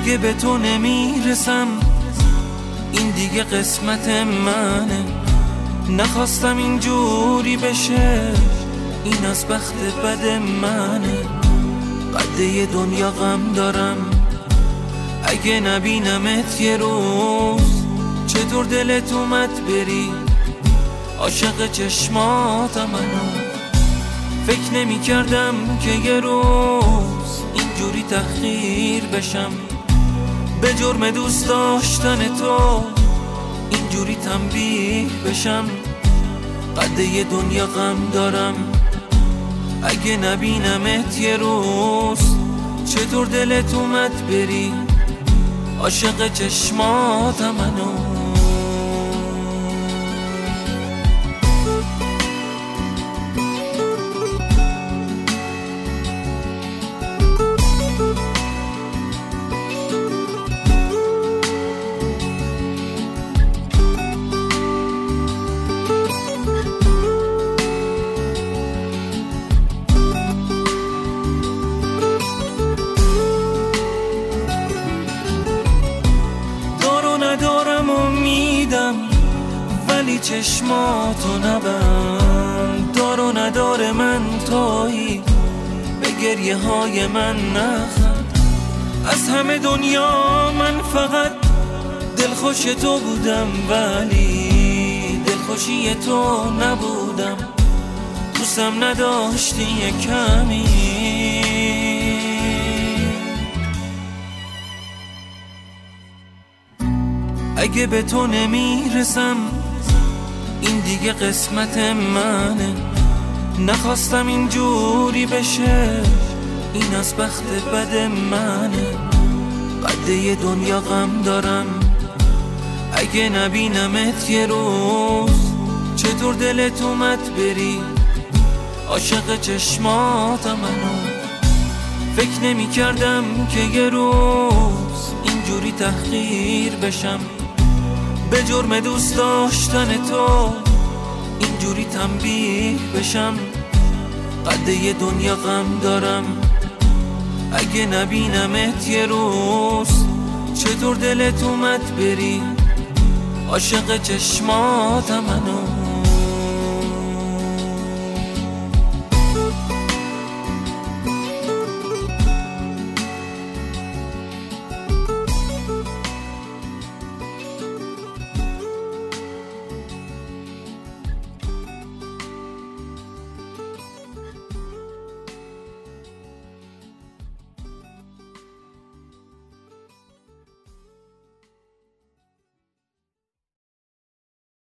اگه به تو نمیرسم این دیگه قسمت منه. نخواستم اینجوری بشه، این از بخت بد منه. قده دنیا غم دارم اگه نبینمت یه روز. چطور دلت اومد بری عاشق چشماتم منو. فکر نمی کردم که یه روز اینجوری تأخیر بشم. به جرم دوست داشتن تو اینجوری تنبیه بشم. قده دنیا غم دارم اگه نبینمت یه روز. چطور دلت اومد بری عاشق چشماتم منو. ندارم امیدم ولی چشماتو نبند. دار و نداره من تویی، به گریه های من نخند. از همه دنیا من فقط دلخوش تو بودم، ولی دلخوشی تو نبودم. دوستم نداشتی یه کمی. اگه به تو نمیرسم این دیگه قسمت منه. نخواستم اینجوری بشه، این از بخت بد منه. قده دنیا غم دارم اگه نبینمت یه روز. چطور دلت اومد بری عاشق چشماتم منو. فکر نمی کردم که یه روز اینجوری تحقیر بشم. به جرم دوست داشتن تو اینجوری تنبیه بشم. قده دنیا غم دارم اگه نبینمت یه روز. چطور دلت اومد بری عاشق چشماتم منو.